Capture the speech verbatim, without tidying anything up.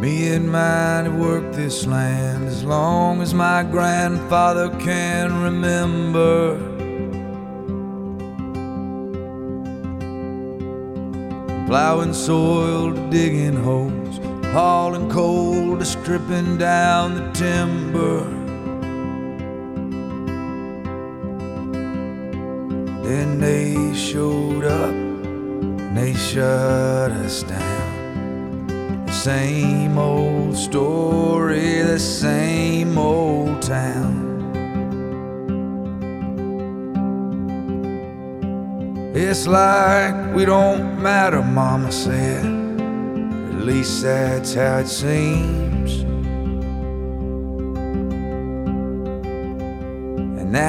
Me and mine have worked this land as long as my grandfather can remember. Plowing soil to digging holes, hauling coal to stripping down the timber. Then they showed up and they shut us down. The same old story, the same old town. It's like we don't matter, Mama said. At least that's how it seems.